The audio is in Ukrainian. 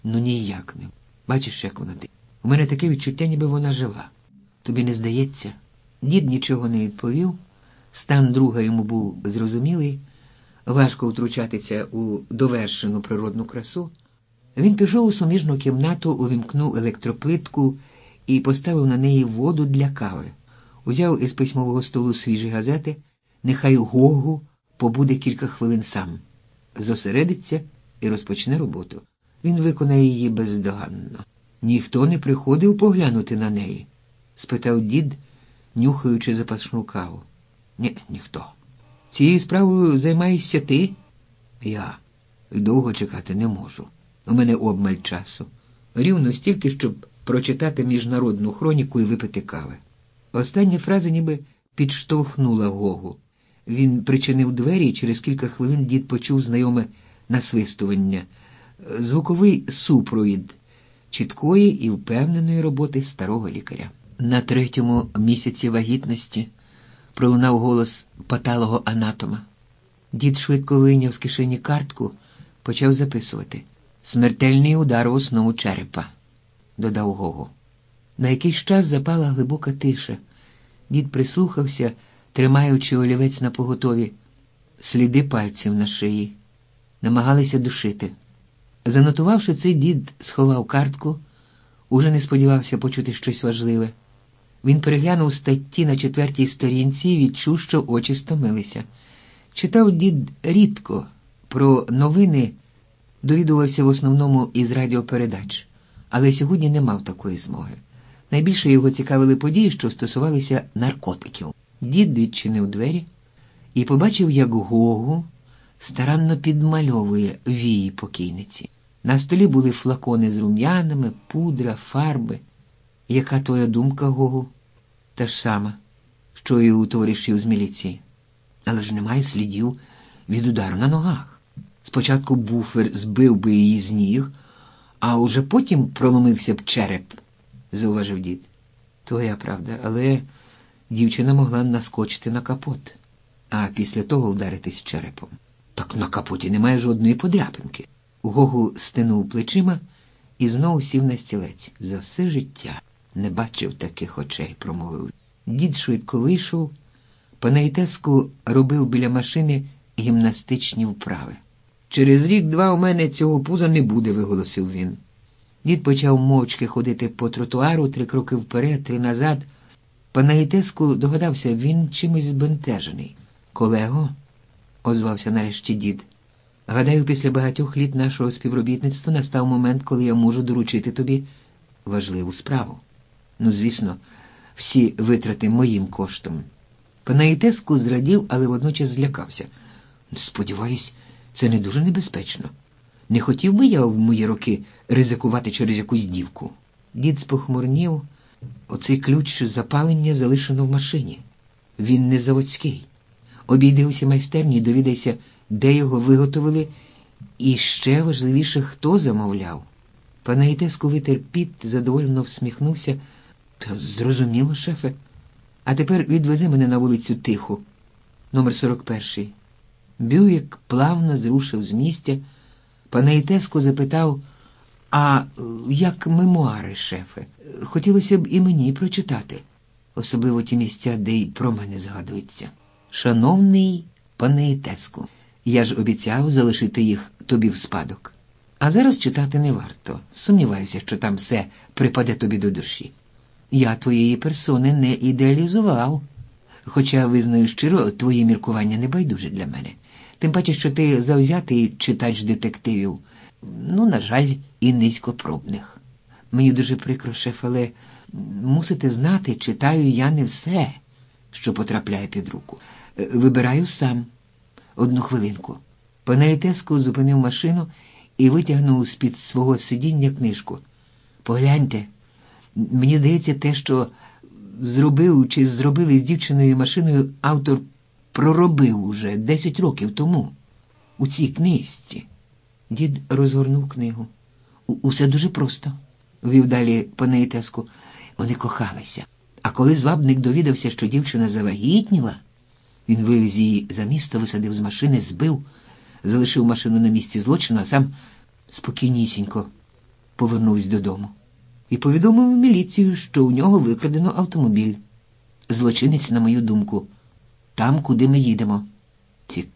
Ну ніяк не. Бачиш, як вона ти. У мене таке відчуття, ніби вона жива. Тобі не здається? Дід нічого не відповів. Стан друга йому був зрозумілий. Важко втручатися у довершену природну красу. Він пішов у суміжну кімнату, увімкнув електроплитку і поставив на неї воду для кави. Узяв із письмового столу свіжі газети, нехай Гогу побуде кілька хвилин сам. Зосередиться і розпочне роботу. Він виконає її бездоганно. Ніхто не приходив поглянути на неї? Спитав дід, нюхаючи запашну каву. Ні, ніхто. Цією справою займаєшся ти? Я. Довго чекати не можу. У мене обмаль часу. Рівно стільки, щоб прочитати міжнародну хроніку і випити кави. Остання фраза ніби підштовхнула Гогу. Він причинив двері, і через кілька хвилин дід почув знайоме насвистування. Звуковий супровід чіткої і впевненої роботи старого лікаря. На 3-му місяці вагітності пролунав голос патологоанатома. Дід швидко вийняв з кишені картку, почав записувати. «Смертельний удар в основу черепа», – додав Гогу. На якийсь час запала глибока тиша. Дід прислухався, тримаючи олівець напоготові. Сліди пальців на шиї. Намагалися душити. Занотувавши це, дід сховав картку, уже не сподівався почути щось важливе. Він переглянув статті на 4-й сторінці і відчув, що очі стомилися. Читав дід рідко, про новини довідувався в основному із радіопередач, але сьогодні не мав такої змоги. Найбільше його цікавили події, що стосувалися наркотиків. Дід відчинив двері і побачив, як Гогу старанно підмальовує вії покійниці. На столі були флакони з рум'янами, пудра, фарби. Яка твоя думка, Гогу? Та ж сама, що і у товаришів з міліції. Але ж немає слідів від удару на ногах. Спочатку буфер збив би її з ніг, а уже потім проломився б череп, зауважив дід. Твоя правда, але дівчина могла наскочити на капот, а після того вдаритись черепом. Так на капоті немає жодної подряпинки. Гогу стинув плечима і знову сів на стілець. За все життя не бачив таких очей, промовив. Дід швидко вийшов. Панаїтеску робив біля машини гімнастичні вправи. «Через рік-два у мене цього пуза не буде», – виголосив він. Дід почав мовчки ходити по тротуару, 3 кроки вперед, 3 назад. Панаїтеску догадався, він чимось збентежений. «Колего», – озвався нарешті дід, – «гадаю, після багатьох літ нашого співробітництва настав момент, коли я можу доручити тобі важливу справу. Ну, звісно, всі витрати моїм коштом». Панаїтеску зрадів, але водночас злякався. «Сподіваюсь, це не дуже небезпечно. Не хотів би я в мої роки ризикувати через якусь дівку». Дід спохмурнів. Оцей ключ запалення залишено в машині. Він не заводський. Обійди усі майстерні і довідайся, де його виготовили, і ще важливіше, хто замовляв. Панаїтеску витер піт, задоволено всміхнувся. «Та зрозуміло, шефе. А тепер відвези мене на вулицю Тиху, номер 41. Бюїк плавно зрушив з місця. Панаїтеску запитав, «А як мемуари, шефе? Хотілося б і мені прочитати, особливо ті місця, де й про мене згадується». «Шановний Панаїтеску, я ж обіцяв залишити їх тобі в спадок. А зараз читати не варто. Сумніваюся, що там все припаде тобі до душі. Я твоєї персони не ідеалізував, хоча, визнаю щиро, твої міркування не байдужі для мене. Тим паче, що ти завзятий читач детективів, ну, на жаль, і низькопробних. Мені дуже прикро, шеф, але мусите знати, читаю я не все, що потрапляє під руку. Вибираю сам. Одну хвилинку». Панаїтеску зупинив машину і витягнув з-під свого сидіння книжку. «Погляньте, мені здається, те, що зробив чи зробили з дівчиною і машиною, автор проробив уже 10 років тому. У цій книжці». Дід розгорнув книгу. «Усе дуже просто», – вів далі Панаїтеску. «Вони кохалися. А коли звабник довідався, що дівчина завагітніла, він вивіз її за місто, висадив з машини, збив, залишив машину на місці злочину, а сам спокійнісінько повернувся додому і повідомив міліцію, що у нього викрадено автомобіль. Злочинець, на мою думку, там, куди ми їдемо. Цікаво.